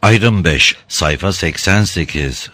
Ayrım 5, sayfa 88.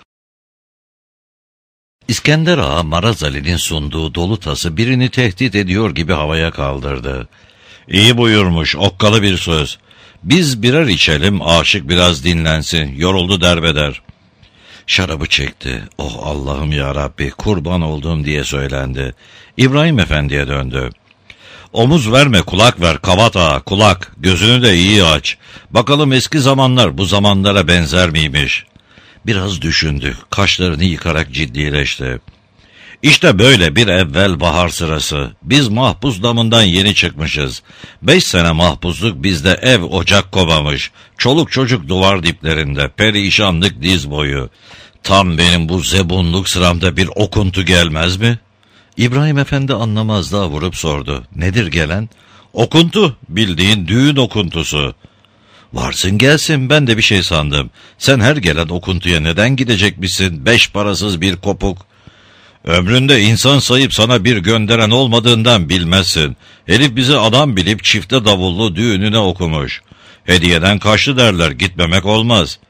İskender Ağa, Maraz Ali'nin sunduğu dolu tası birini tehdit ediyor gibi havaya kaldırdı. İyi buyurmuş, okkalı bir söz. Biz birer içelim, aşık biraz dinlensin, yoruldu derbeder. Şarabı çekti. Oh Allah'ım ya Rabbi, kurban oldum diye söylendi. İbrahim Efendi'ye döndü. Omuz verme, kulak ver Kavat Ağa, kulak, gözünü de iyi aç. Bakalım eski zamanlar bu zamanlara benzer miymiş? Biraz düşündü, kaşlarını yıkarak ciddileşti. İşte böyle bir evvel bahar sırası. Biz mahpus damından yeni çıkmışız. 5 sene mahpusluk bizde ev ocak kovamış. Çoluk çocuk duvar diplerinde, perişanlık diz boyu. Tam benim bu zebunluk sıramda bir okuntu gelmez mi? İbrahim Efendi anlamazlığa vurup sordu. Nedir gelen? Okuntu, bildiğin düğün okuntusu. Varsın gelsin, ben de bir şey sandım. Sen her gelen okuntuya neden gidecekmişsin, 5 parasız bir kopuk? Ömründe insan sayıp sana bir gönderen olmadığından bilmezsin. Herif bizi adam bilip çifte davullu düğününe okumuş. Hediyeden kaçtı derler, gitmemek olmaz.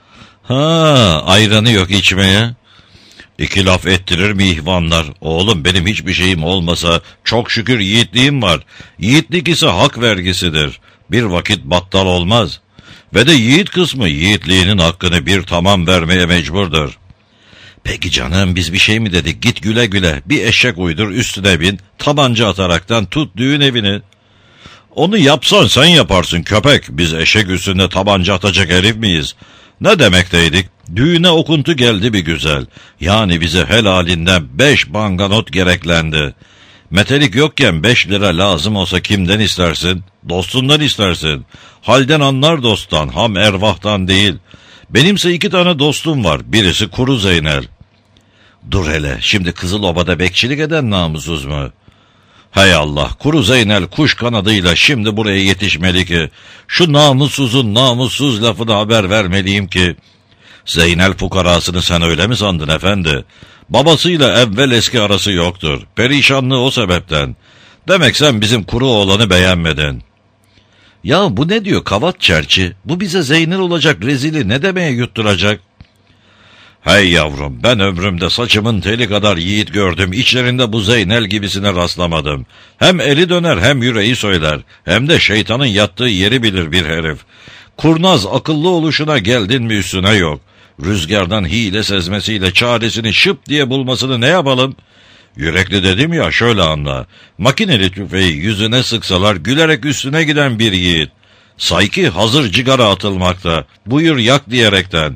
Ha, ayranı yok içmeye. 2 laf ettirir mi ihvanlar? Oğlum benim hiçbir şeyim olmasa çok şükür yiğitliğim var. Yiğitlik ise hak vergisidir. Bir vakit battal olmaz. Ve de yiğit kısmı yiğitliğinin hakkını bir tamam vermeye mecburdur. Peki canım, biz bir şey mi dedik? Git güle güle, bir eşek uydur, üstüne bin, tabanca ataraktan tut düğün evini. Onu yapsan sen yaparsın köpek, biz eşek üstünde tabanca atacak herif miyiz? Ne demekteydik? Düğüne okuntu geldi bir güzel. Yani bize helalinden 5 banganot gereklendi. Metelik yokken 5 lira lazım olsa kimden istersin? Dostundan istersin. Halden anlar dosttan, ham ervahtan değil. Benimse 2 tane dostum var. Birisi Kuru Zeynel. Dur hele, şimdi Kızıloba'da bekçilik eden namussuz mu? Hay Allah, Kuru Zeynel kuş kanadıyla şimdi buraya yetişmeli ki, şu namussuzun namussuz lafını haber vermeliyim ki, Zeynel fukarasını sen öyle mi sandın efendi? Babasıyla evvel eski arası yoktur. Perişanlığı o sebepten. Demek sen bizim Kuru oğlanı beğenmedin. Ya bu ne diyor Kavat Çerçi? Bu bize Zeynel olacak rezili ne demeye yutturacak? Hey yavrum, ben ömrümde saçımın teli kadar yiğit gördüm. İçlerinde bu Zeynel gibisine rastlamadım. Hem eli döner hem yüreği söyler. Hem de şeytanın yattığı yeri bilir bir herif. Kurnaz akıllı oluşuna geldin mi üstüne yok. Rüzgardan hile sezmesiyle çaresini şıp diye bulmasını ne yapalım? Yürekli dedim ya, şöyle anla. Makineli tüfeği yüzüne sıksalar gülerek üstüne giden bir yiğit. Sayki hazır cigara atılmakta. Buyur yak diyerekten.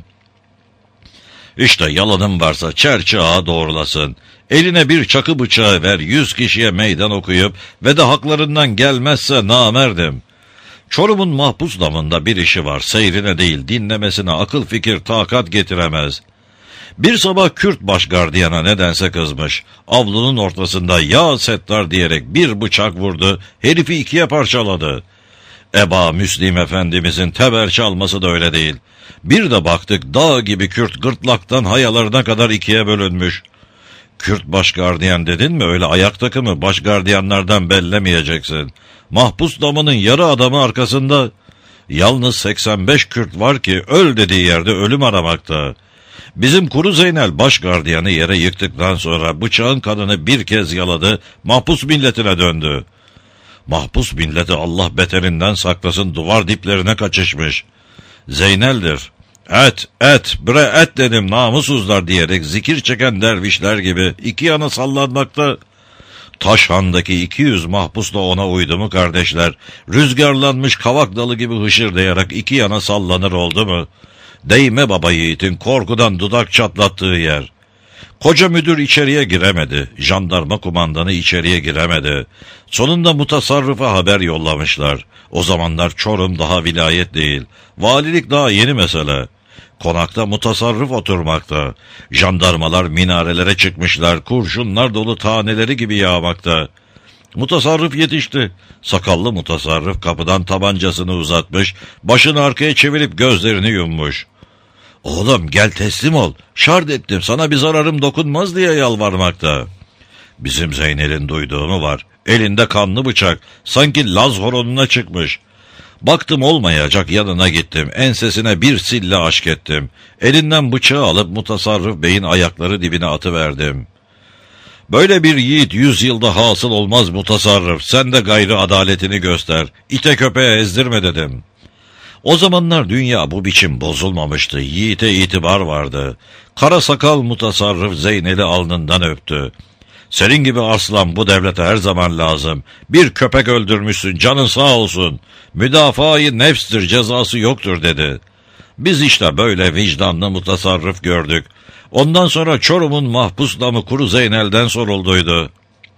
İşte yalanım varsa Çerçi Ağa doğrulasın. Eline bir çakı bıçağı ver, 100 kişiye meydan okuyup ve de haklarından gelmezse namerdim. Çorum'un mahpus damında bir işi var, seyrine değil dinlemesine akıl fikir takat getiremez. Bir sabah Kürt başgardiyana nedense kızmış. Avlunun ortasında ya Settar diyerek bir bıçak vurdu, herifi 2'ye parçaladı. Eba Müslim Efendimizin teber çalması da öyle değil. Bir de baktık dağ gibi Kürt gırtlaktan hayalarına kadar 2'ye bölünmüş. Kürt başgardiyan dedin mi öyle ayak takımı başgardiyanlardan bellemeyeceksin. Mahpus damının yarı adamı arkasında. Yalnız 85 Kürt var ki öl dediği yerde ölüm aramakta. Bizim Kuru Zeynel başgardiyanı yere yıktıktan sonra bıçağın kanını bir kez yaladı, mahpus milletine döndü. Mahpus milleti Allah beterinden saklasın duvar diplerine kaçışmış. Zeynel'dir. Et, bre et dedim namussuzlar diyerek zikir çeken dervişler gibi 2 yana sallanmakta. Taşhan'daki 200 mahpus da ona uydu mu kardeşler? Rüzgarlanmış kavak dalı gibi hışırdayarak 2 yana sallanır oldu mu? Değme baba yiğitin korkudan dudak çatlattığı yer. Koca müdür içeriye giremedi. Jandarma kumandanı içeriye giremedi. Sonunda mutasarrıfa haber yollamışlar. O zamanlar Çorum daha vilayet değil. Valilik daha yeni mesele. Konakta mutasarrıf oturmakta. Jandarmalar minarelere çıkmışlar. Kurşunlar dolu taneleri gibi yağmakta. Mutasarrıf yetişti. Sakallı mutasarrıf kapıdan tabancasını uzatmış. Başını arkaya çevirip gözlerini yummuş. Oğlum gel teslim ol. Şart ettim sana bir zararım dokunmaz diye yalvarmakta. Bizim Zeynel'in duyduğu mu var? Elinde kanlı bıçak. Sanki Laz horonuna çıkmış. Baktım olmayacak, yanına gittim. Ensesine bir sille aşk ettim. Elinden bıçağı alıp Mutasarrıf Bey'in ayakları dibine atıverdim. Böyle bir yiğit 100 yılda hasıl olmaz Mutasarrıf. Sen de gayrı adaletini göster. İte köpeğe ezdirme dedim. O zamanlar dünya bu biçim bozulmamıştı. Yiğite itibar vardı. Kara sakal Mutasarrıf Zeynel'i alnından öptü. Senin gibi arslan bu devlete her zaman lazım. Bir köpek öldürmüşsün, canın sağ olsun. Müdafaa-i nefstir, cezası yoktur dedi. Biz işte böyle vicdanlı Mutasarrıf gördük. Ondan sonra Çorum'un mahpus damı Kuru Zeynel'den sorulduydu.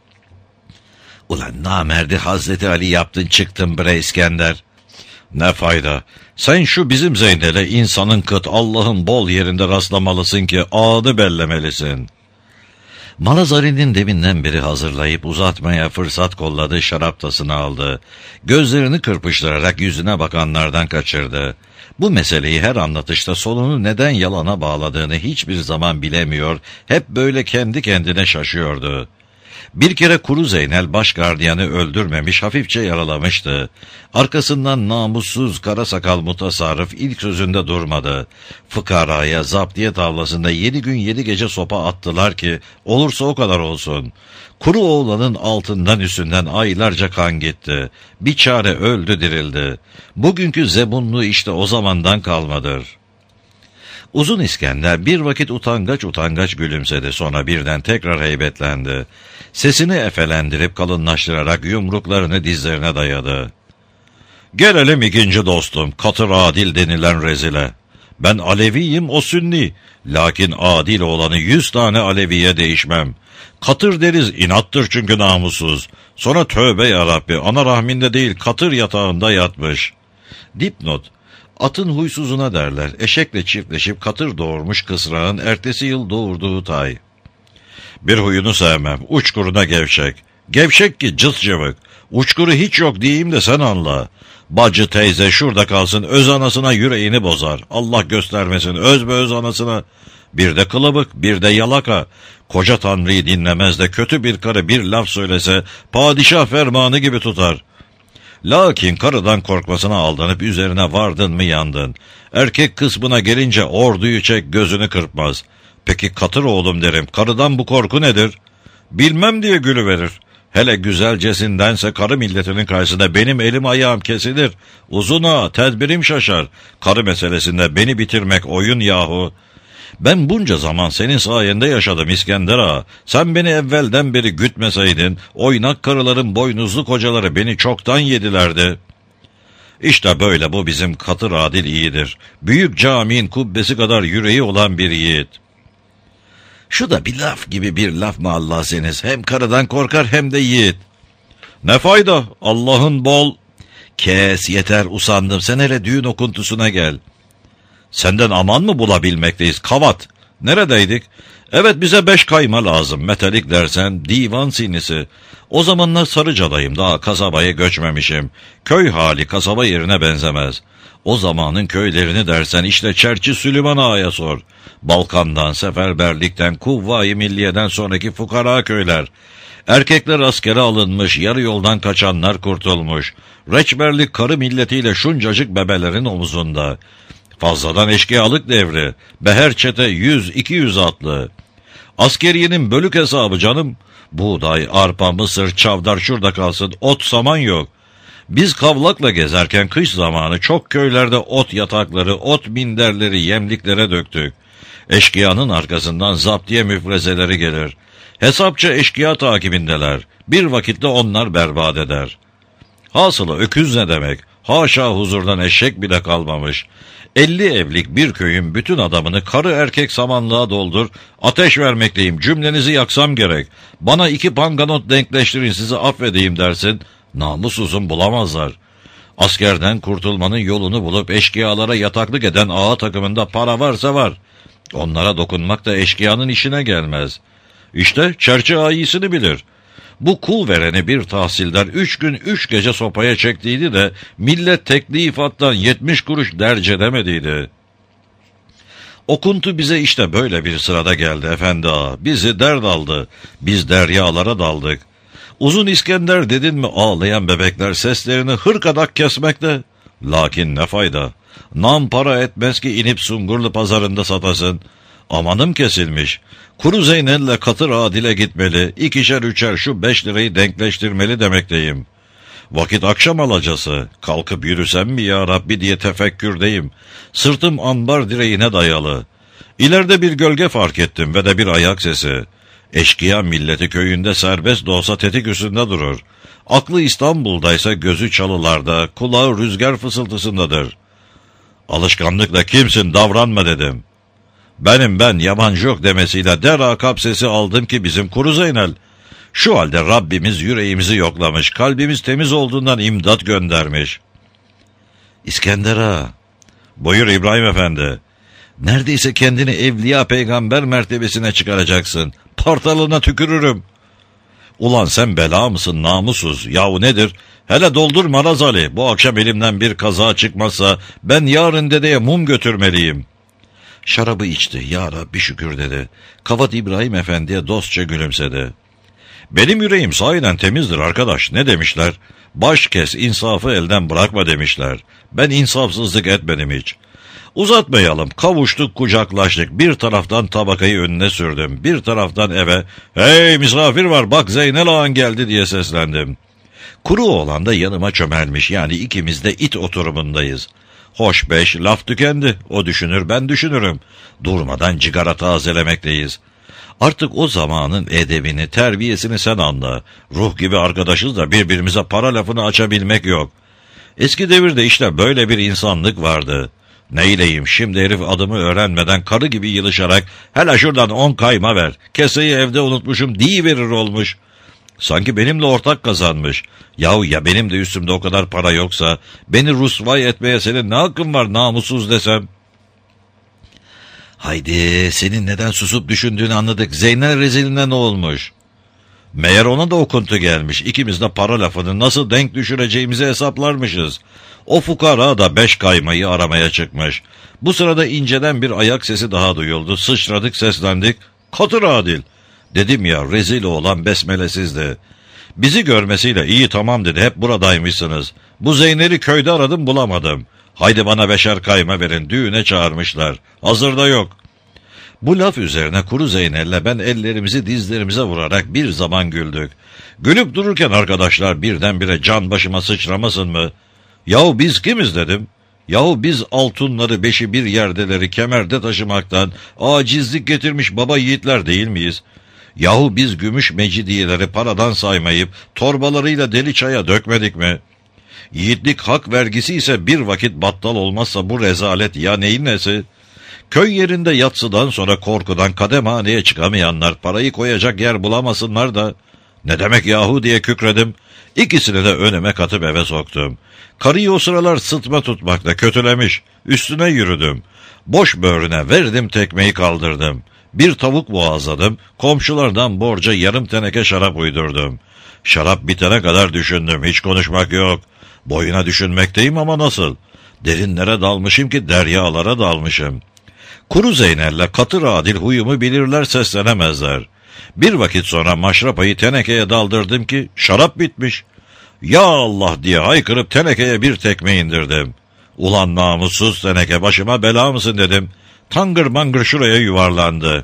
Ulan namerdi Hazreti Ali yaptın çıktın bre İskender. Ne fayda? Sen şu bizim Zeynel'e insanın kıt Allah'ın bol yerinde rastlamalısın ki ağını bellemelisin. Malazari'nin deminden beri hazırlayıp uzatmaya fırsat kolladığı şarap tasını aldı. Gözlerini kırpıştırarak yüzüne bakanlardan kaçırdı. Bu meseleyi her anlatışta sonunu neden yalana bağladığını hiçbir zaman bilemiyor, hep böyle kendi kendine şaşıyordu. Bir kere Kuru Zeynel baş gardiyanı öldürmemiş, hafifçe yaralamıştı. Arkasından namussuz kara sakal Mutasarrıf ilk sözünde durmadı. Fıkaraya zaptiye tavlasında 7 gün 7 gece sopa attılar ki olursa o kadar olsun. Kuru oğlanın altından üstünden aylarca kan gitti. Bir çare öldü dirildi. Bugünkü zebunluğu işte o zamandan kalmadır. Uzun İskender bir vakit utangaç gülümsedi, sonra birden tekrar heybetlendi. Sesini efelendirip kalınlaştırarak yumruklarını dizlerine dayadı. Gelelim ikinci dostum, katır adil denilen rezile. Ben Aleviyim, o Sünni. Lakin adil olanı 100 tane Aleviye değişmem. Katır deriz, inattır çünkü namussuz. Sonra tövbe yarabbi, ana rahminde değil katır yatağında yatmış. Dipnot: atın huysuzuna derler. Eşekle çiftleşip katır doğurmuş kısrağın ertesi yıl doğurduğu tay. Bir huyunu sevmem. Uçkuruna gevşek. Gevşek ki cız cıvık. Uçkuru hiç yok diyeyim de sen anla. Bacı teyze şurada kalsın, öz anasına yüreğini bozar. Allah göstermesin öz be öz anasına. Bir de kılıbık, bir de yalaka. Koca Tanrı'yı dinlemez de kötü bir karı bir laf söylese padişah fermanı gibi tutar. Lakin karıdan korkmasına aldanıp üzerine vardın mı yandın. Erkek kısmına gelince orduyu çek, gözünü kırpmaz. Peki katır oğlum derim, karıdan bu korku nedir? Bilmem diye gülüverir. Hele güzelcesindense karı milletinin karşısında benim elim ayağım kesilir. Uzun ağa, tedbirim şaşar. Karı meselesinde beni bitirmek oyun yahu. Ben bunca zaman senin sayende yaşadım İskender ağa. Sen beni evvelden beri gütmeseydin, oynak karıların boynuzlu kocaları beni çoktan yedilerdi. İşte böyle bu bizim katır adil iyidir. Büyük caminin kubbesi kadar yüreği olan bir yiğit. Şu da bir laf gibi bir laf mı Allah'seniz? Hem karıdan korkar hem de yiğit. Ne fayda? Allah'ın bol... Kes, yeter, usandım. Sen hele düğün okuntusuna gel. Senden aman mı bulabilmekteyiz? Kavat. Neredeydik? Evet, bize 5 kayma lazım. Metalik dersen divan sinisi. O zamanlar Sarıca'dayım. Daha kasabaya göçmemişim. Köy hali kasaba yerine benzemez. O zamanın köylerini dersen işte Çerçi Süleyman Ağa'ya sor. Balkan'dan, seferberlikten, Kuvvayi Milliye'den sonraki fukara köyler. Erkekler askere alınmış, yarı yoldan kaçanlar kurtulmuş. Reçberlik karı milletiyle şuncacık bebelerin omuzunda. Fazladan eşkıyalık devri. Beher çete 100-200 atlı. Askeriyenin bölük hesabı canım. Buğday, arpa, mısır, çavdar şurada kalsın. Ot, saman yok. Biz kavlakla gezerken kış zamanı çok köylerde ot yatakları, ot minderleri yemliklere döktük. Eşkıyanın arkasından zaptiye müfrezeleri gelir. Hesapça eşkıya takibindeler. Bir vakitte onlar berbat eder. Hasılı öküz ne demek? Haşa huzurdan eşek bile kalmamış. 50 evlik bir köyün bütün adamını karı erkek samanlığa doldur, ateş vermekteyim, cümlenizi yaksam gerek. Bana 2 panganot denkleştirin, sizi affedeyim dersin, namussuzum bulamazlar. Askerden kurtulmanın yolunu bulup eşkıyalara yataklık eden ağa takımında para varsa var. Onlara dokunmak da eşkıyanın işine gelmez. İşte Çerçi ağa iyisini bilir. Bu kul vereni bir tahsildar 3 gün 3 gece sopaya çektiydi de millet teklifattan 70 kuruş derc edemediydi. Okuntu bize işte böyle bir sırada geldi efendi ağa. Bizi dert aldı. Biz deryalara daldık. Uzun İskender dedin mi ağlayan bebekler seslerini hırkadak kesmekte. Lakin ne fayda? Nam para etmez ki inip Sungurlu pazarında satasın. Amanım kesilmiş. Kuru Zeynel'le Katır Adil'e gitmeli, 2'şer 3'er şu 5 lirayı denkleştirmeli demekteyim. Vakit akşam alacası, kalkıp yürüsem mi ya Rabbi diye tefekkürdeyim. Sırtım ambar direğine dayalı. İleride bir gölge fark ettim ve de bir ayak sesi. Eşkıya milleti köyünde serbest de olsa tetik üstünde durur. Aklı İstanbul'daysa gözü çalılarda, kulağı rüzgar fısıltısındadır. Alışkanlıkla kimsin davranma dedim. Benim ben yabancı yok demesiyle derakap sesi aldım ki bizim Kuru Zeynel. Şu halde Rabbimiz yüreğimizi yoklamış, kalbimiz temiz olduğundan imdat göndermiş. İskender Ağa, buyur İbrahim Efendi. Neredeyse kendini evliya peygamber mertebesine çıkaracaksın. Partalığına tükürürüm. Ulan sen bela mısın namussuz? Yahu nedir? Hele doldur Maraz Ali. Bu akşam elimden bir kaza çıkmazsa ben yarın dedeye mum götürmeliyim. Şarabı içti. Ya Rabbi şükür dedi. Kavat İbrahim Efendi'ye dostça gülümsedi. Benim yüreğim sahiden temizdir arkadaş. Ne demişler? Baş kes, insafı elden bırakma demişler. Ben insafsızlık etmedim hiç. Uzatmayalım. Kavuştuk, kucaklaştık. Bir taraftan tabakayı önüne sürdüm. Bir taraftan eve, "Hey misafir var, bak Zeynel Ağan geldi" diye seslendim. Kuru oğlan da yanıma çömelmiş. Yani ikimiz de it oturumundayız. Hoş beş, laf tükendi. O düşünür, ben düşünürüm. Durmadan cigara tazelemekteyiz. Artık o zamanın edebini, terbiyesini sen anla. Ruh gibi arkadaşız da birbirimize para lafını açabilmek yok. Eski devirde işte böyle bir insanlık vardı. Neyleyim şimdi herif adımı öğrenmeden karı gibi yılışarak "Hele şuradan 10 kayma ver, keseyi evde unutmuşum" diyiverir olmuş. Sanki benimle ortak kazanmış. Yahu ya benim de üstümde o kadar para yoksa beni rusvay etmeye senin ne hakkın var namussuz desem? Haydi senin neden susup düşündüğünü anladık. Zeynel reziline ne olmuş? Meğer ona da okuntu gelmiş. İkimiz de para lafını nasıl denk düşüreceğimizi hesaplarmışız. O fukara da 5 kaymayı aramaya çıkmış. Bu sırada inceden bir ayak sesi daha duyuldu. Sıçradık, seslendik. "Katır Adil!" Dedim ya, rezil oğlan besmelesizdi. Bizi görmesiyle "İyi tamam" dedi, "hep buradaymışsınız. Bu Zeynel'i köyde aradım bulamadım. Haydi bana 5'er kayma verin, düğüne çağırmışlar. Hazırda yok." Bu laf üzerine Kuru Zeynel'le ben ellerimizi dizlerimize vurarak bir zaman güldük. Gülüp dururken arkadaşlar birdenbire "Can başıma sıçramasın mı?" "Yahu biz kimiz?" dedim. "Yahu biz altınları beşi bir yerdeleri kemerde taşımaktan acizlik getirmiş baba yiğitler değil miyiz? Yahu biz gümüş mecidiyeleri paradan saymayıp torbalarıyla deli çaya dökmedik mi? Yiğitlik hak vergisi ise bir vakit battal olmazsa bu rezalet ya neyin nesi? Köy yerinde yatsıdan sonra korkudan kademhaneye çıkamayanlar parayı koyacak yer bulamasınlar da." "Ne demek yahu?" diye kükredim. İkisini de önüme katıp eve soktum. Karıyı o sıralar sıtma tutmakla kötülemiş. Üstüne yürüdüm. Boş böğrüne verdim tekmeyi kaldırdım. Bir tavuk boğazladım. Komşulardan borca yarım teneke şarap uydurdum. Şarap bitene kadar düşündüm. Hiç konuşmak yok. Boyuna düşünmekteyim ama nasıl? Derinlere dalmışım ki deryalara dalmışım. Kuru Zeynel'le Katır Adil huyumu bilirler, seslenemezler. Bir vakit sonra maşrapayı tenekeye daldırdım ki şarap bitmiş. "Ya Allah!" diye haykırıp tenekeye bir tekme indirdim. "Ulan namussuz teneke, başıma bela mısın?" dedim. Tangır mangır şuraya yuvarlandı.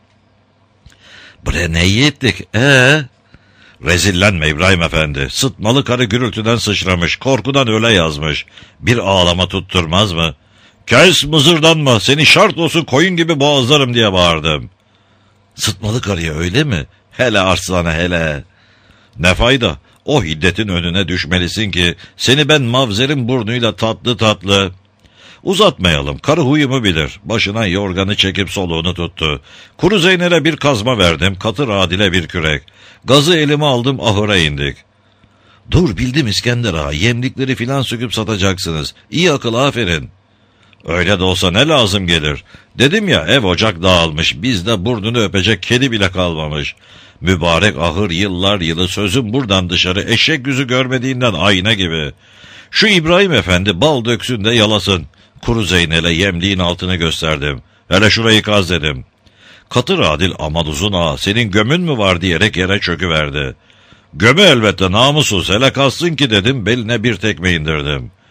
"Bre ne iyi ettik? Rezillenme İbrahim Efendi. Sıtmalı karı gürültüden sıçramış, korkudan öyle yazmış. Bir ağlama tutturmaz mı? "Kes mızırdanma, seni şart olsun koyun gibi boğazlarım" diye bağırdım. "Sıtmalı karıya öyle mi? Hele arslana hele." "Ne fayda? O hiddetin önüne düşmelisin ki seni ben mavzerin burnuyla tatlı tatlı..." Uzatmayalım, karı huyumu bilir. Başına yorganı çekip soluğunu tuttu. Kuru Zeynel'e bir kazma verdim, Katır Adil'e bir kürek. Gazı elime aldım, ahıra indik. "Dur bildim İskender Ağa, yemlikleri filan söküp satacaksınız. İyi akıl, aferin." "Öyle de olsa ne lazım gelir? Dedim ya, ev ocak dağılmış, bizde burnunu öpecek kedi bile kalmamış. Mübarek ahır yıllar yılı sözüm buradan dışarı eşek yüzü görmediğinden ayna gibi. Şu İbrahim Efendi bal döksün de yalasın." Kuru Zeynel'e yemliğin altını gösterdim. "Hele şurayı kaz" dedim. Katır Adil "Aman uzun ağa, senin gömün mü var?" diyerek yere çöküverdi. "Gömü elbette namussuz, hele kazsın ki" dedim, beline bir tekme indirdim.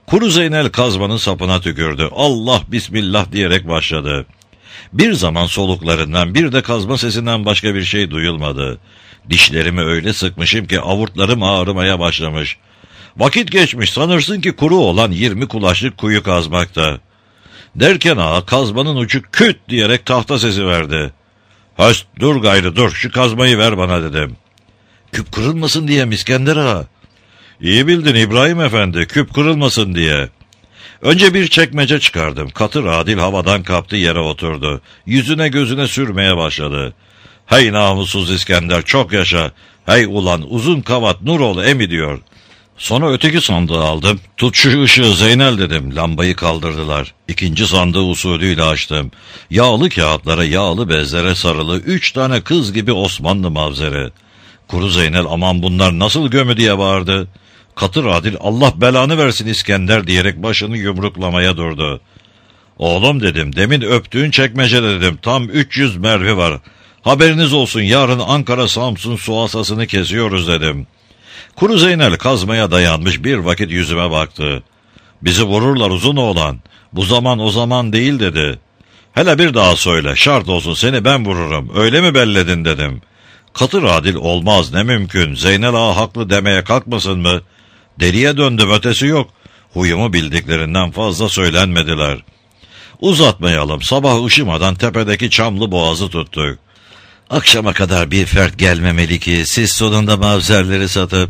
Kuru Zeynel kazmanın sapına tükürdü. Allah bismillah diyerek başladı. Bir zaman soluklarından, bir de kazma sesinden başka bir şey duyulmadı. Dişlerimi öyle sıkmışım ki avurtlarım ağrımaya başlamış. Vakit geçmiş, sanırsın ki kuru olan 20 kulaçlık kuyu kazmakta. Derken kazmanın ucu küt diyerek tahta sesi verdi. "Höst, dur gayrı dur, şu kazmayı ver bana," dedim. "Küp kırılmasın diye İskender ağa." "İyi bildin İbrahim Efendi, küp kırılmasın diye." Önce bir çekmece çıkardım. Katır Adil havadan kaptı, yere oturdu. Yüzüne gözüne sürmeye başladı. "Hey namussuz İskender, çok yaşa. Hey ulan uzun kavat Nuroğlu emi," diyor. Sonra öteki sandığı aldım. "Tut şu ışığı Zeynel," dedim. Lambayı kaldırdılar. İkinci sandığı usulüyle açtım. Yağlı kağıtlara, yağlı bezlere sarılı 3 tane kız gibi Osmanlı mavzeri. Kuru Zeynel "Aman bunlar nasıl gömü," diye bağırdı. Katır Adil "Allah belanı versin İskender," diyerek başını yumruklamaya durdu. "Oğlum," dedim, "demin öptüğün çekmecede," dedim, "tam 300 mermi var. Haberiniz olsun, yarın Ankara Samsun su asasını kesiyoruz," dedim. Kuru Zeynel kazmaya dayanmış bir vakit yüzüme baktı. "Bizi vururlar uzun oğlan. Bu zaman o zaman değil," dedi. "Hele bir daha söyle, şart olsun seni ben vururum. Öyle mi belledin?" dedim. Katır Adil "Olmaz, ne mümkün. Zeynel ağa haklı demeye kalkmasın mı?" Deliye döndüm, ötesi yok. Huyumu bildiklerinden fazla söylenmediler. Uzatmayalım, sabah ışımadan tepedeki çamlı boğazı tuttuk. Akşama kadar bir fert gelmemeli ki siz sonunda mavzerleri satıp...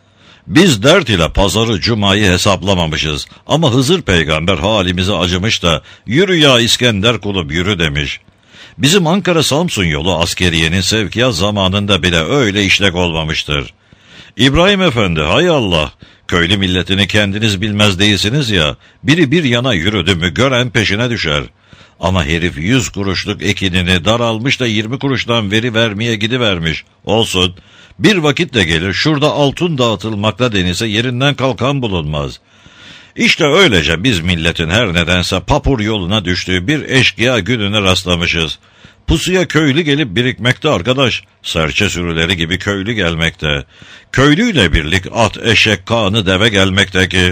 Biz dert ile pazarı cumayı hesaplamamışız ama Hızır peygamber halimize acımış da "Yürü ya İskender kulum yürü," demiş. Bizim Ankara Samsun yolu askeriyenin sevkiyat zamanında bile öyle işlek olmamıştır. İbrahim Efendi, hay Allah, köylü milletini kendiniz bilmez değilsiniz ya, biri bir yana yürüdü mü gören peşine düşer. Ama herif 100 kuruşluk ekinini daralmış da 20 kuruştan veri vermeye gidivermiş. Olsun, bir vakit de gelir şurada altın dağıtılmakta denilse yerinden kalkan bulunmaz. İşte öylece biz milletin her nedense papur yoluna düştüğü bir eşkıya gününe rastlamışız. Pusuya köylü gelip birikmekte arkadaş. Serçe sürüleri gibi köylü gelmekte. Köylüyle birlik at, eşek, kağını, deve gelmekte ki...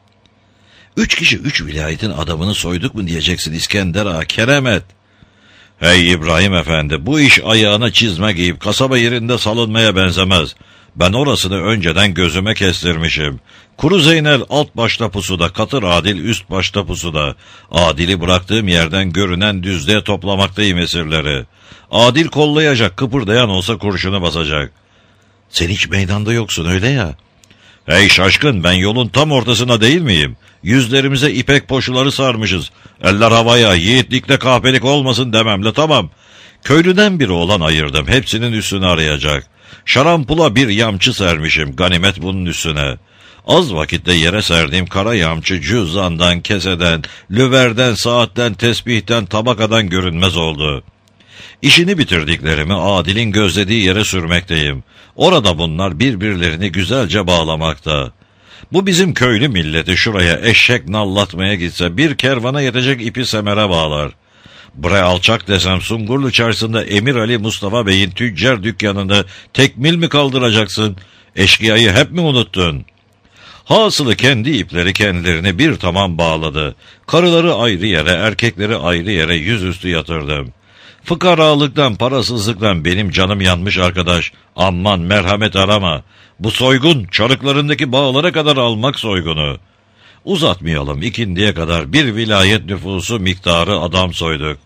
3 kişi 3 vilayetin adamını soyduk mu diyeceksin İskender ağa, keremet. Hey İbrahim Efendi, bu iş ayağına çizme giyip kasaba yerinde salınmaya benzemez. Ben orasını önceden gözüme kestirmişim. Kuru Zeynel alt başta pusuda, Katır Adil üst başta pusuda. Adil'i bıraktığım yerden görünen düzlüğe toplamaktayım esirleri. Adil kollayacak, kıpırdayan olsa kurşunu basacak. Sen hiç meydanda yoksun öyle ya. Hey şaşkın, ben yolun tam ortasına değil miyim? Yüzlerimize ipek poşuları sarmışız. Eller havaya, yiğitlikle kahpelik olmasın dememle tamam. Köylüden biri olan ayırdım, hepsinin üstünü arayacak. Şarampula bir yamçı sermişim, ganimet bunun üstüne. Az vakitte yere serdiğim kara yamçı cüzdandan, keseden, lüverden, saatten, tesbihten, tabakadan görünmez oldu. İşini bitirdiklerimi Adil'in gözlediği yere sürmekteyim. Orada bunlar birbirlerini güzelce bağlamakta. Bu bizim köylü milleti şuraya eşek nallatmaya gitse bir kervana yetecek ipi semere bağlar. Bre alçak desem Sungurlu Çarşısı'nda Emir Ali Mustafa Bey'in tüccar dükkanını tekmil mi kaldıracaksın? Eşkıyayı hep mi unuttun? Hasılı kendi ipleri kendilerini bir tamam bağladı. Karıları ayrı yere, erkekleri ayrı yere yüzüstü yatırdım. Fıkaralıktan, parasızlıktan benim canım yanmış arkadaş. Aman merhamet arama. Bu soygun, çarıklarındaki bağlara kadar almak soygunu. Uzatmayalım, ikindiye kadar bir vilayet nüfusu miktarı adam soyduk.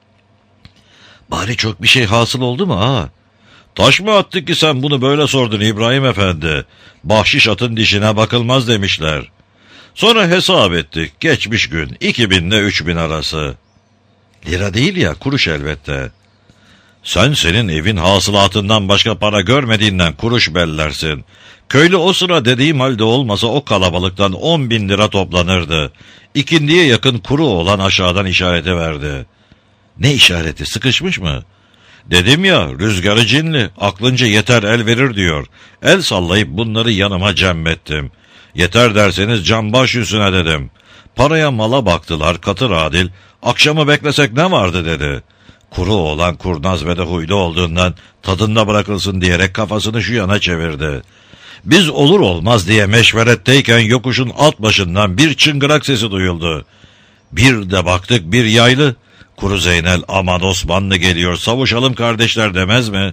Bari çok bir şey hasıl oldu mu ha? Taş mı attık ki sen bunu böyle sordun İbrahim Efendi? Bahşiş atın dişine bakılmaz demişler. Sonra hesap ettik, geçmiş gün 2000 ile 3000 arası. Lira değil ya, kuruş elbette. Sen senin evin hasılatından başka para görmediğinden kuruş bellersin. Köylü o sıra dediğim halde olmasa o kalabalıktan 10.000 lira toplanırdı. İkindiye yakın kuru olan aşağıdan işareti verdi. Ne işareti, sıkışmış mı? Dedim ya, rüzgarı cinli, aklınca yeter el verir diyor. El sallayıp bunları yanıma cemmettim. Yeter derseniz can baş yüzüne dedim. Paraya mala baktılar, Katır Adil. Akşamı beklesek ne vardı dedi. Kuru oğlan kurnaz ve de huylu olduğundan tadında bırakılsın diyerek kafasını şu yana çevirdi. Biz olur olmaz diye meşveretteyken yokuşun alt başından bir çıngırak sesi duyuldu. Bir de baktık bir yaylı. Kuru Zeynel, aman Osmanlı geliyor, savuşalım kardeşler demez mi?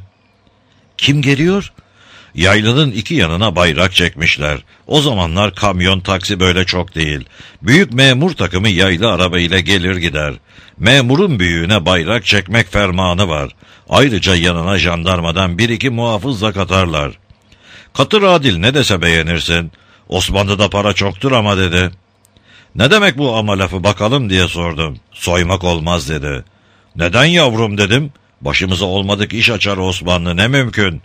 Kim geliyor? Yaylının iki yanına bayrak çekmişler. O zamanlar kamyon, taksi böyle çok değil. Büyük memur takımı yaylı arabayla gelir gider. Memurun büyüğüne bayrak çekmek fermanı var. Ayrıca yanına jandarmadan bir iki muhafız da katarlar. Katır Adil ne dese beğenirsin. Osmanlı'da para çoktur ama dedi. Ne demek bu ama lafı bakalım diye sordum. Soymak olmaz dedi. Neden yavrum dedim. Başımıza olmadık iş açar Osmanlı, ne mümkün.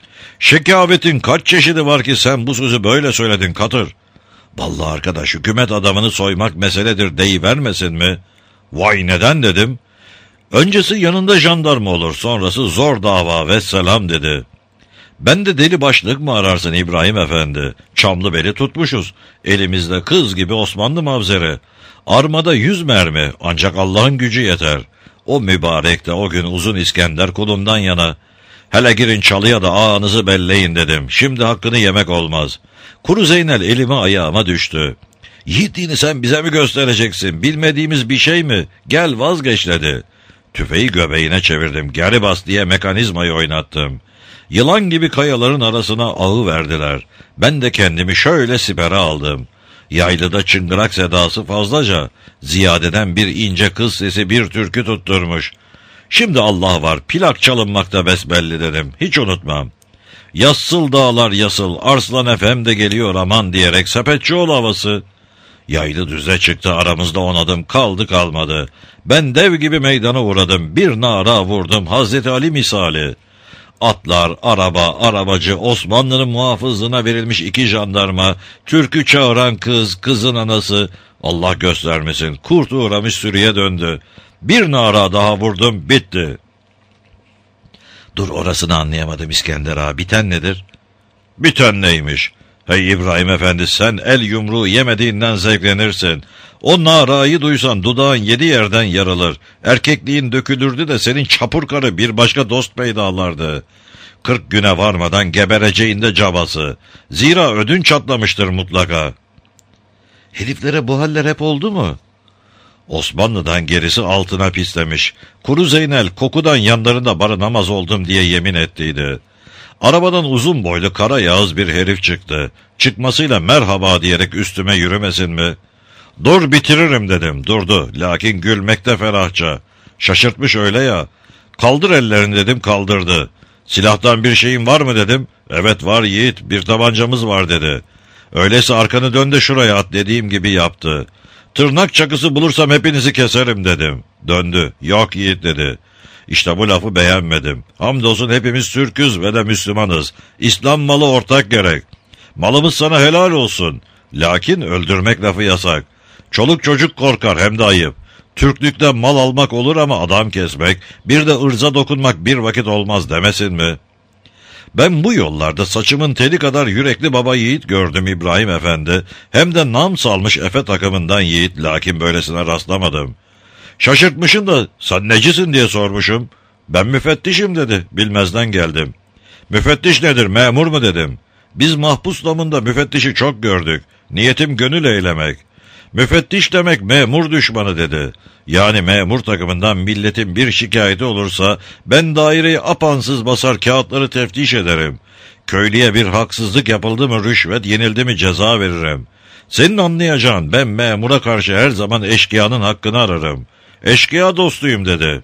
Şekavetin kaç çeşidi var ki sen bu sözü böyle söyledin Katır? Vallahi arkadaş, hükümet adamını soymak meseledir deyivermesin mi? Vay neden dedim. Öncesi yanında jandarma olur, sonrası zor dava vesselam dedi. Ben de deli başlık mı ararsın İbrahim Efendi? Çamlıbeli tutmuşuz. Elimizde kız gibi Osmanlı mavzeri. Armada 100 mermi, ancak Allah'ın gücü yeter. O mübarek de o gün Uzun İskender kulundan yana. Hele girin çalıya da ağınızı belleyin dedim. Şimdi hakkını yemek olmaz. Kuru Zeynel elime ayağıma düştü. Yiğitliğini sen bize mi göstereceksin? Bilmediğimiz bir şey mi? Gel vazgeç dedi. Tüfeği göbeğine çevirdim. Geri bas diye mekanizmayı oynattım. Yılan gibi kayaların arasına ağı verdiler. Ben de kendimi şöyle sipere aldım. Yaylıda çıngırak sedası fazlaca, ziyadeden bir ince kız sesi bir türkü tutturmuş. Şimdi Allah var, plak çalınmakta besbelli dedim, hiç unutmam. Yassıl dağlar yasıl, Arslan Efem de geliyor aman diyerek Sepetçioğlu havası. Yaylı düze çıktı, aramızda 10 adım kaldı kalmadı. Ben dev gibi meydana uğradım, bir nara vurdum Hazreti Ali misali. Atlar, araba, arabacı, Osmanlı'nın muhafızlığına verilmiş 2 jandarma, türkü çağıran kız, kızın anası, Allah göstermesin, kurt uğramış sürüye döndü. Bir nara daha vurdum, bitti. Dur, orasını anlayamadım İskender ağa, biten nedir? Biten neymiş? Hey İbrahim Efendi, sen el yumruğu yemediğinden zevklenirsin. O narayı duysan dudağın 7 yerden yarılır. Erkekliğin dökülürdü de senin çapur karı bir başka dost peydalardı. 40 güne varmadan gebereceğinde cabası. Zira ödün çatlamıştır mutlaka. Heriflere bu haller hep oldu mu? Osmanlı'dan gerisi altına pislemiş. Kuru Zeynel kokudan yanlarında barınamaz oldum diye yemin ettiydi. Arabadan uzun boylu kara yağız bir herif çıktı. Çıkmasıyla merhaba diyerek üstüme yürümesin mi? Dur bitiririm dedim. Durdu. Lakin gülmekte ferahça. Şaşırtmış öyle ya. Kaldır ellerini dedim, kaldırdı. Silahtan bir şeyin var mı dedim. Evet var yiğit, bir tabancamız var dedi. Öyleyse arkanı dön de şuraya at dediğim gibi yaptı. Tırnak çakısı bulursam hepinizi keserim dedim. Döndü. Yok yiğit dedi. İşte bu lafı beğenmedim. Hamdolsun hepimiz Türk'üz ve de Müslümanız. İslam malı ortak gerek. Malımız sana helal olsun. Lakin öldürmek lafı yasak. Çoluk çocuk korkar, hem de ayıp. Türklükten mal almak olur ama adam kesmek, bir de ırza dokunmak bir vakit olmaz demesin mi? Ben bu yollarda saçımın teli kadar yürekli baba yiğit gördüm İbrahim Efendi. Hem de nam salmış Efe takımından yiğit, lakin böylesine rastlamadım. Şaşırtmışım da sen necisin diye sormuşum. Ben müfettişim dedi, bilmezden geldim. Müfettiş nedir, memur mu dedim. Biz mahpus damında müfettişi çok gördük. Niyetim gönül eylemek. Müfettiş demek memur düşmanı dedi. Yani memur takımından milletin bir şikayeti olursa ben daireyi apansız basar kağıtları teftiş ederim. Köylüye bir haksızlık yapıldı mı rüşvet, yenildi mi ceza veririm. Senin anlayacağın, ben memura karşı her zaman eşkıyanın hakkını ararım. Eşkıya dostuyum dedi.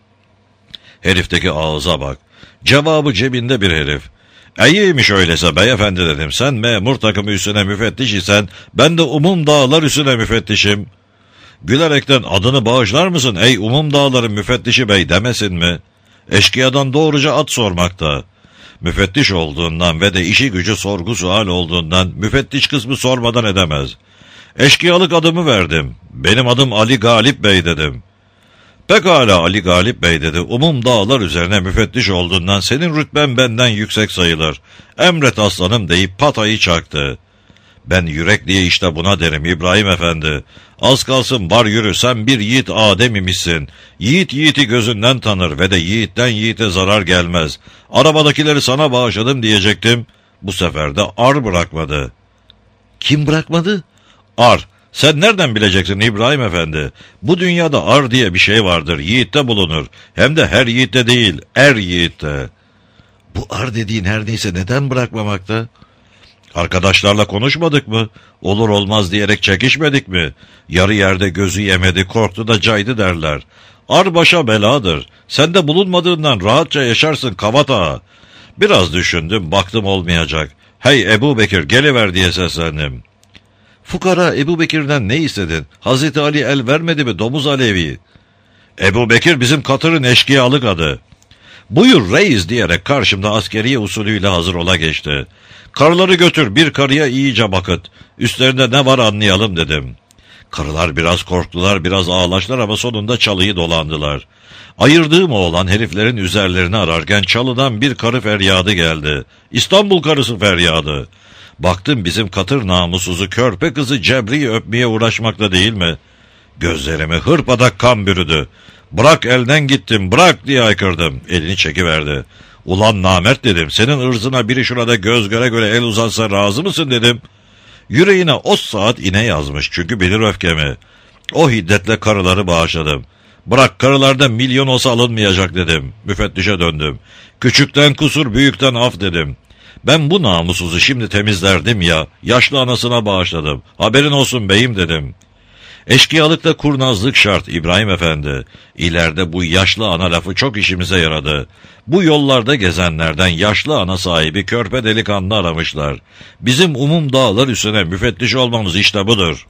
Herifteki ağıza bak. Cevabı cebinde bir herif. İyiymiş öyleyse beyefendi dedim. Sen memur takımı üstüne müfettiş isen ben de umum dağlar üstüne müfettişim. Gülerekten adını bağışlar mısın ey umum dağların müfettişi bey demesin mi? Eşkıyadan doğruca at sormakta. Müfettiş olduğundan ve de işi gücü sorgu sual olduğundan müfettiş kısmı sormadan edemez. Eşkıyalık adımı verdim. Benim adım Ali Galip Bey dedim. Pekala Ali Galip Bey dedi. Umum dağlar üzerine müfettiş olduğundan senin rütben benden yüksek sayılır. Emret aslanım deyip patayı çaktı. Ben yürekliye işte buna derim İbrahim Efendi. Az kalsın var yürü, sen bir yiğit Adem imişsin. Yiğit yiğiti gözünden tanır ve de yiğitten yiğite zarar gelmez. Arabadakileri sana bağışladım diyecektim. Bu sefer de ar bırakmadı. Kim bırakmadı? Ar. Sen nereden bileceksin İbrahim Efendi? Bu dünyada ar diye bir şey vardır. Yiğitte bulunur. Hem de her yiğitte değil, er yiğitte. Bu ar dediğin her neyse neden bırakmamakta? Arkadaşlarla konuşmadık mı? Olur olmaz diyerek çekişmedik mi? Yarı yerde gözü yemedi, korktu da caydı derler. Ar başa beladır. Sen de bulunmadığından rahatça yaşarsın Kavat Ağa. Biraz düşündüm, baktım olmayacak. Hey Ebu Bekir, geliver diye seslendim. Fukara Ebu Bekir'den ne istedin? Hazreti Ali el vermedi mi domuz Alevi? Ebu Bekir bizim Katır'ın eşkıyalık adı. Buyur reis diyerek karşımda askeriye usulüyle hazır ola geçti. Karıları götür, bir karıya iyice bakıt. Üstlerinde ne var anlayalım dedim. Karılar biraz korktular, biraz ağlaştılar ama sonunda çalıyı dolandılar. Ayırdığım oğlan heriflerin üzerlerini ararken çalıdan bir karı feryadı geldi. İstanbul karısı feryadı. Baktım bizim Katır namussuzu körpe kızı Cebri'yi öpmeye uğraşmakta değil mi? Gözlerimi hırpadak kan bürüdü. Bırak elden gittim, bırak diye haykırdım. Elini çekiverdi. Ulan namert dedim, senin ırzına biri şurada göz göre göre el uzatsa razı mısın dedim. Yüreğine o saat ine yazmış çünkü bilir öfkemi. O hiddetle karıları bağışladım. Bırak karılarda milyon olsa alınmayacak dedim. Müfettişe döndüm. Küçükten kusur büyükten af dedim. Ben bu namussuzu şimdi temizlerdim ya, yaşlı anasına bağışladım. Haberin olsun beyim dedim. Eşkıyalıkta kurnazlık şart İbrahim Efendi. İleride bu yaşlı ana lafı çok işimize yaradı. Bu yollarda gezenlerden yaşlı ana sahibi körpe delikanlı aramışlar. Bizim umum dağlar üstüne müfettiş olmamız işte budur.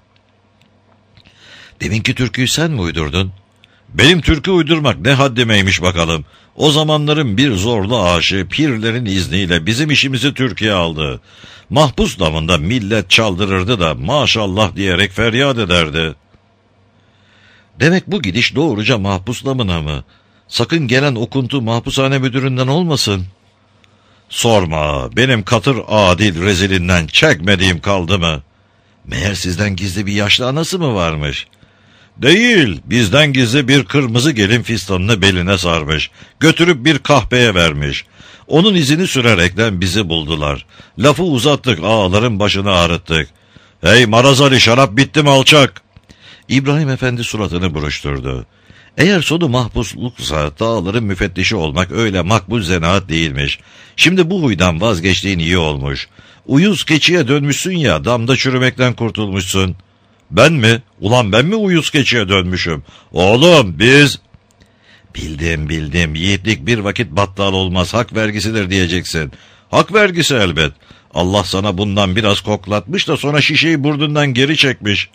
Deminki türküyü sen mi uydurdun? Benim türkü uydurmak ne haddimeymiş bakalım. O zamanların bir zorlu aşı pirlerin izniyle bizim işimizi Türkiye aldı. Mahpus damında millet çaldırırdı da maşallah diyerek feryat ederdi. Demek bu gidiş doğruca mahpus damına mı? Sakın gelen okuntu mahpushane müdüründen olmasın. Sorma, benim Katır adil rezilinden çekmediğim kaldı mı? Meğer sizden gizli bir yaşlı anası mı varmış? Değil, bizden gizli bir kırmızı gelin fistanını beline sarmış. Götürüp bir kahpeye vermiş. Onun izini sürerekten bizi buldular. Lafı uzattık, ağaların başını ağrıttık. Hey Marazali, şarap bitti mi alçak? İbrahim Efendi suratını buruşturdu. Eğer sonu mahpusluksa dağların müfettişi olmak öyle makbul zanaat değilmiş. Şimdi bu huydan vazgeçtiğin iyi olmuş. Uyuz keçiye dönmüşsün ya, damda çürümekten kurtulmuşsun. Ben mi? Ulan ben mi uyuz keçiye dönmüşüm? Oğlum biz... Bildim, yiğitlik bir vakit battal olmaz, hak vergisidir diyeceksin. Hak vergisi elbet. Allah sana bundan biraz koklatmış da sonra şişeyi burnundan geri çekmiş.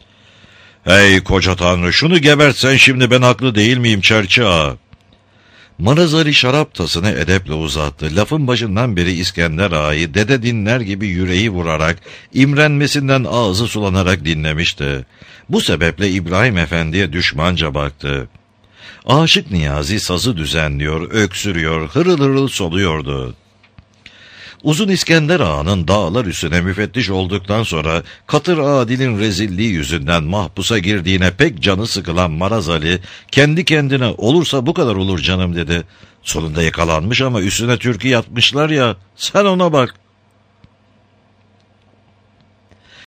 Hey koca tanrı, şunu gebertsen şimdi ben haklı değil miyim çerçi ağa? Marazali şarap tasını edeple uzattı. Lafın başından beri İskender ağayı dede dinler gibi yüreği vurarak, imrenmesinden ağzı sulanarak dinlemişti. Bu sebeple İbrahim Efendi'ye düşmanca baktı. Aşık Niyazi sazı düzenliyor, öksürüyor, hırıl hırıl soluyordu. Uzun İskender Ağa'nın dağlar üstüne müfettiş olduktan sonra Katır Adil'in rezilliği yüzünden mahpusa girdiğine pek canı sıkılan Marazali kendi kendine olursa bu kadar olur canım dedi. Sonunda yakalanmış ama üstüne türkü yatmışlar ya, sen ona bak.